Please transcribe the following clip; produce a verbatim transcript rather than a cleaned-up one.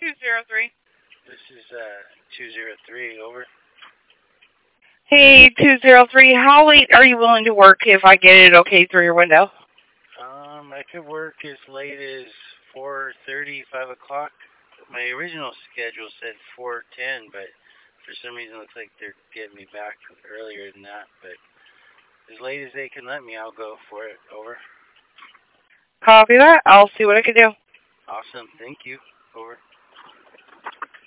two zero three. This is uh two zero three, over. Hey, two zero three, how late are you willing to work if I get it okay through your window? Um, I could work as late as four thirty, five o'clock. My original schedule said four ten, but for some reason it looks like they're getting me back earlier than that. But as late as they can let me, I'll go for it. Over. Copy that. I'll see what I can do. Awesome. Thank you. Over.